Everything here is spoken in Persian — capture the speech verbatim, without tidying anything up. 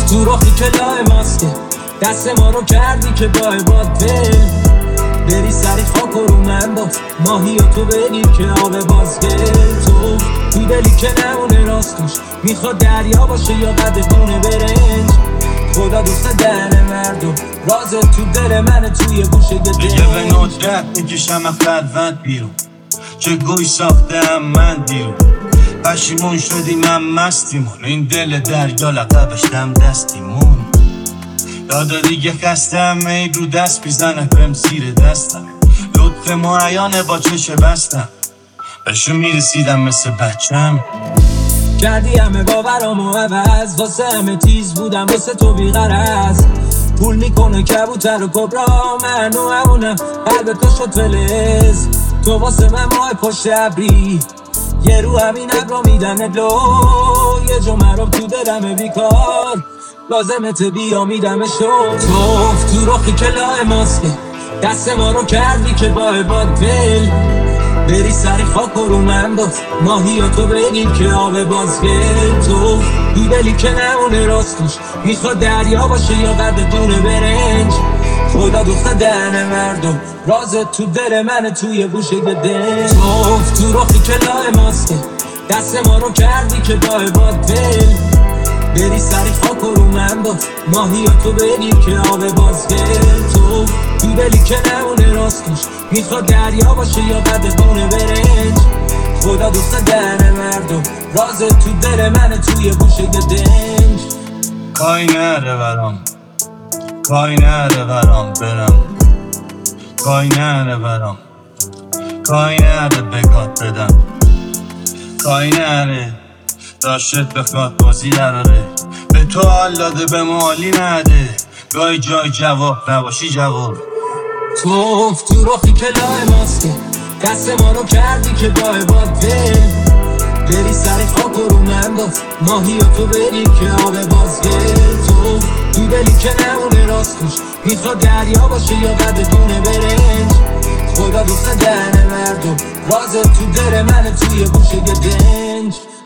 تو رخی که لای ماسکه دست ما رو کردی که با عباد دل بری سری خاک و رو من با ماهی و تو بگیر که آب بازگل تو تو دلی که نمونه راستوش میخواد دریا باشه یا قد بونه برنج خدا دوست دهن مردم رازت تو دل منه توی گوشه دل دیگه به ندرت میکشم از خلوت بیرون چه گوی ساختم من دیرون پشیمون شدی من مستیمون این دل دریا لقبش دم دستیمون دادا دیگه خستم ای رو دست بیزنه بهم زیر دستم لطف معیانه با چشه بستم بهشون میرسیدم مثل بچم کردی همه باورامو عوض واسه همه تیز بودم واسه تو بیغرض پول میکنه کبوتر و کبرا من و همونم قلب تو شد فلز تو واسه من ماه پشت ابری یه رو همین ابرا میدن دلو یه جو مرام تو دلمه بیکار لازمت بیا میدم شو توف تو رخی که لای ماسکه دست ما رو کردی که با عباد دل بری سری خاک و رو من با ماهی و تو بگیر که آب بازگل تو تو دلی که نمونه راستوش میخواد دریا باشه یا قد دونه برنج خدا دوست دهن مردم رازت تو دل منه توی گوشه دل توف تو رخی که لای ماسکه دست ما رو کردی که با عباد دل بری سری خاک و رو من با ماهی و تو بگیر که آب بازگل تو تو دلی که نمونه راستوش میخواد دریا باشه یا قد دونه برنج خدا دوست دهن مردم رازت تو دل منه توی گوشه دنج کای نره برام کای نره برام برم کای نره برام کای نره بگات بدم کای نره داشت بخواد بازی دراره به تو حال داده به مالی نده گاهی جای جواب نباشی جواب توف تو رخی که لای ماسکه دست ما رو کردی که با عباد دل بری سری خاک و رو من با ماهی و تو بری که آب بازگل تو تو دلی که نمونه راستوش میخواد دریا باشه یا قد دونه برنج خدا دوست دهن مردم رازت تو دل منه توی گوشه دنج